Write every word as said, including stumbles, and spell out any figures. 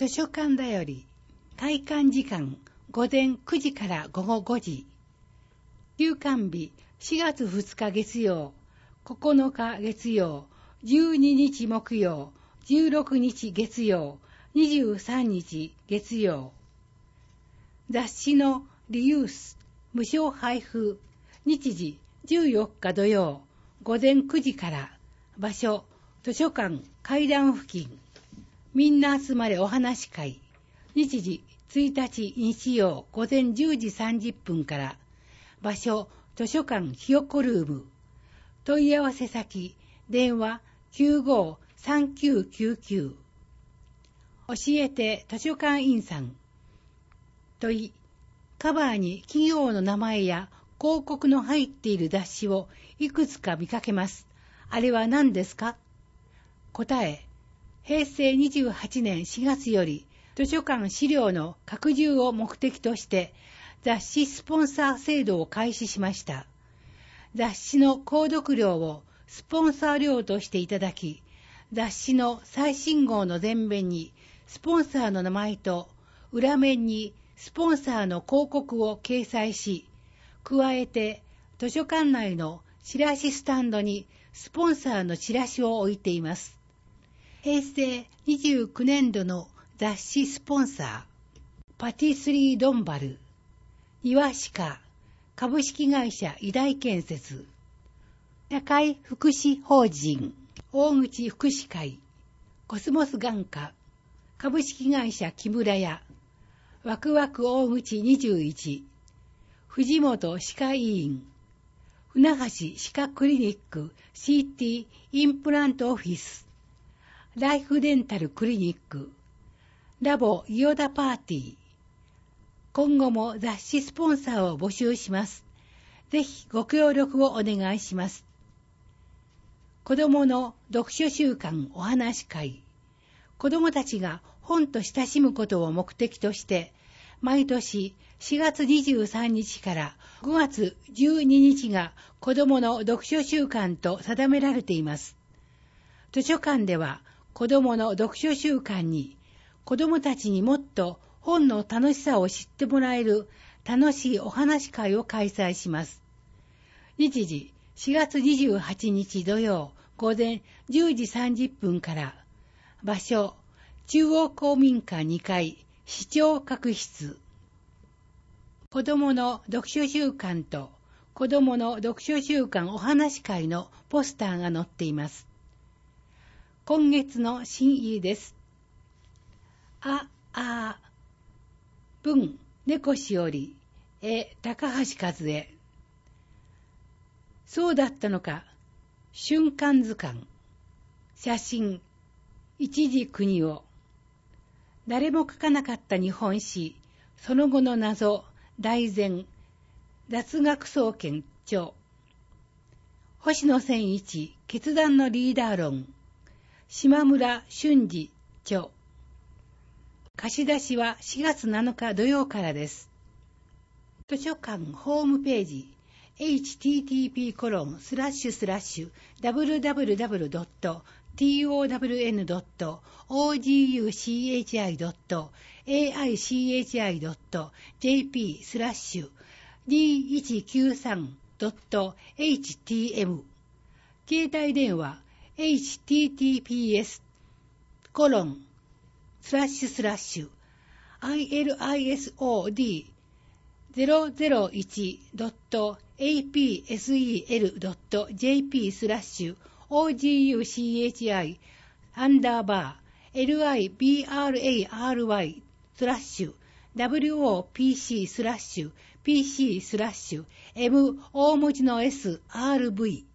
図書館だより開館時間午前くじから午後ごじ、休館日しがつふつか月曜、ここのか月曜、じゅうににち木曜、じゅうろくにち月曜、にじゅうさんにち月曜。雑誌のリユース無償配布、日時じゅうよっか土曜午前くじから、場所図書館階段付近、みんな集まれお話会、日時ついたち日曜午前じゅうじさんじゅっぷんから、場所図書館ひよこルーム、問い合わせ先電話 きゅうごーさんきゅうきゅうきゅう、教えて図書館員さん。問い、カバーに企業の名前や広告の入っている雑誌をいくつか見かけます。あれは何ですか？答え、へいせいにじゅうはちねんしがつより図書館資料の拡充を目的として雑誌スポンサー制度を開始しました。雑誌の購読料をスポンサー料としていただき、雑誌の最新号の前面にスポンサーの名前と裏面にスポンサーの広告を掲載し、加えて図書館内のチラシスタンドにスポンサーのチラシを置いています。へいせいにじゅうきゅうねんどの雑誌スポンサー、パティスリードンバル、岩鹿株式会社医大建設、社会福祉法人大口福祉会、コスモス眼科株式会社木村屋、ワクワク大口にじゅういち、藤本歯科医院、船橋歯科クリニック シーティー インプラントオフィス、ライフデンタルクリニック、ラボ伊予田パーティー。今後も雑誌スポンサーを募集します。ぜひご協力をお願いします。子どもの読書習慣お話会。子どもたちが本と親しむことを目的として、毎年しがつにじゅうさんにちからごがつじゅうににちが子どもの読書週間と定められています。図書館では子どもの読書週間に子どもたちにもっと本の楽しさを知ってもらえる楽しいお話会を開催します。日時しがつにじゅうはちにち土曜午前じゅうじさんじゅっぷんから、場所中央公民館にかい視聴覚室。子どもの読書週間と子どもの読書週間お話会のポスターが載っています。今月の新入りです。あ、あ、文、猫しおり、え、高橋和恵。そうだったのか、瞬間図鑑。写真、一時国を。誰も書かなかった日本史、その後の謎、大全、雑学総研著。星野千一、決断のリーダー論。島村俊二著。貸し出しはしがつなのか土曜からです。図書館ホームページ エイチティーティーピーコロンスラッシュスラッシュダブリューダブリューダブリュードットトワンドットオージーユーシーエイチアイドットエーアイシーエイチアイドットジェーピースラッシュにーいちきゅうさんドットエイチティーエム 携帯電話 エイチティーティーピーエス コロンスラッシュスラッシュ アイエルアイエスオーディーゼロゼロいちドットエーピーエスイーエルドットジェーピースラッシュ オージーユーシーエイチアイ アンダーバー エルアイビーアールエーアールワイ スラッシュ ダブリューオーピーシー スラッシュ ピーシー スラッシュ M 大文字の S アールブイ